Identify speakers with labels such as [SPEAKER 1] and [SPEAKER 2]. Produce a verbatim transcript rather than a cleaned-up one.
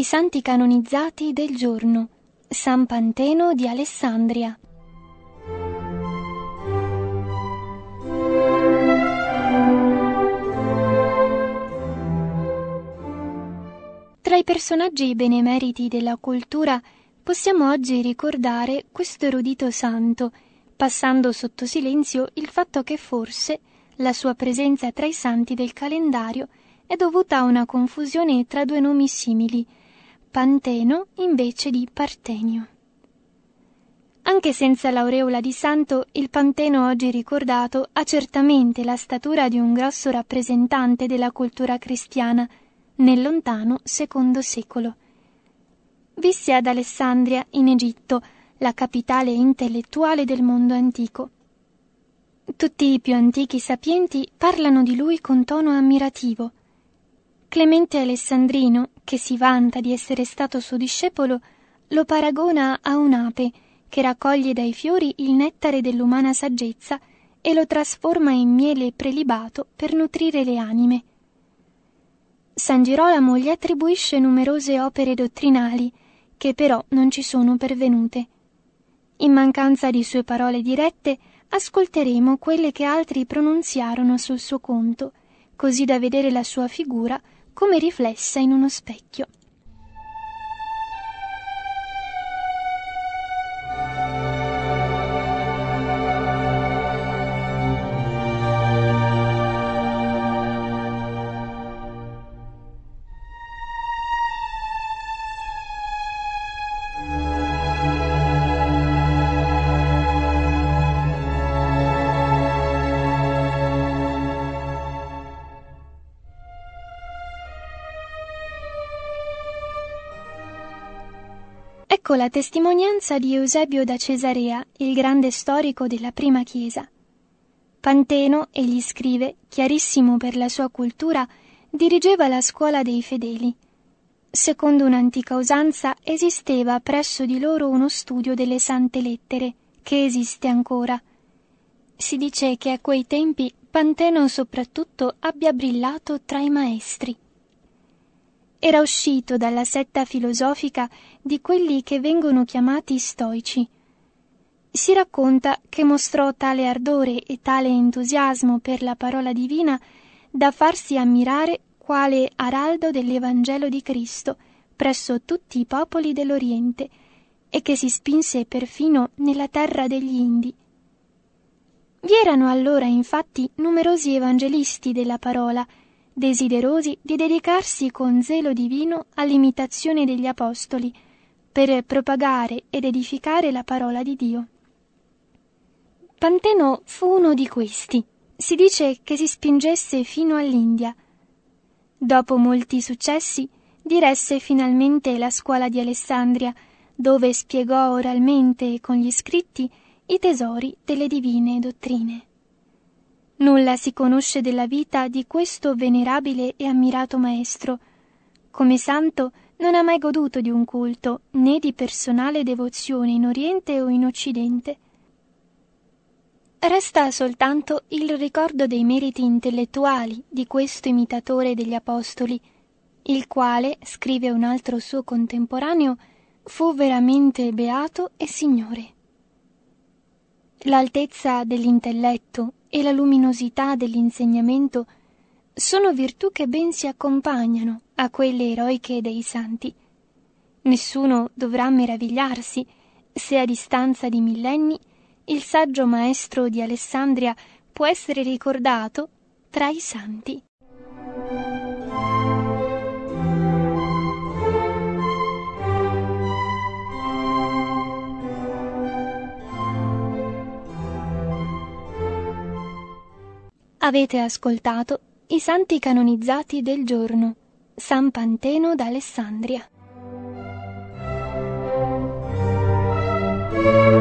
[SPEAKER 1] santi canonizzati del giorno. San Panteno di Alessandria. Tra i personaggi benemeriti della cultura possiamo oggi ricordare questo erudito santo, passando sotto silenzio il fatto che forse la sua presenza tra i santi del calendario è dovuta a una confusione tra due nomi simili, Panteno invece di Partenio. Anche senza l'aureola di santo, il Panteno oggi ricordato ha certamente la statura di un grosso rappresentante della cultura cristiana nel lontano secondo secolo. Visse ad Alessandria, in Egitto, la capitale intellettuale del mondo antico. Tutti i più antichi sapienti parlano di lui con tono ammirativo. Clemente Alessandrino, che si vanta di essere stato suo discepolo, lo paragona a un'ape che raccoglie dai fiori il nettare dell'umana saggezza e lo trasforma in miele prelibato per nutrire le anime. San Girolamo gli attribuisce numerose opere dottrinali, che però non ci sono pervenute. In mancanza di sue parole dirette, ascolteremo quelle che altri pronunziarono sul suo conto, così da vedere la sua figura come riflessa in uno specchio. Ecco la testimonianza di Eusebio da Cesarea, il grande storico della prima Chiesa. Panteno, egli scrive, chiarissimo per la sua cultura, dirigeva la scuola dei fedeli. Secondo un'antica usanza esisteva presso di loro uno studio delle sante lettere, che esiste ancora. Si dice che a quei tempi Panteno soprattutto abbia brillato tra i maestri. Era uscito dalla setta filosofica di quelli che vengono chiamati stoici. Si racconta che mostrò tale ardore e tale entusiasmo per la parola divina da farsi ammirare quale araldo dell'Evangelo di Cristo presso tutti i popoli dell'Oriente e che si spinse perfino nella terra degli Indi. Vi erano allora infatti numerosi evangelisti della parola, desiderosi di dedicarsi con zelo divino all'imitazione degli apostoli, per propagare ed edificare la parola di Dio. Panteno fu uno di questi. Si dice che si spingesse fino all'India. Dopo molti successi, diresse finalmente la scuola di Alessandria, dove spiegò oralmente e con gli scritti i tesori delle divine dottrine. Nulla si conosce della vita di questo venerabile e ammirato maestro. Come santo non ha mai goduto di un culto, né di personale devozione in Oriente o in Occidente. Resta soltanto il ricordo dei meriti intellettuali di questo imitatore degli apostoli, il quale, scrive un altro suo contemporaneo, fu veramente beato e signore. L'altezza dell'intelletto e la luminosità dell'insegnamento sono virtù che ben si accompagnano a quelle eroiche dei santi. Nessuno dovrà meravigliarsi se a distanza di millenni il saggio maestro di Alessandria può essere ricordato tra i santi. Avete ascoltato i santi canonizzati del giorno. San Panteno d'Alessandria.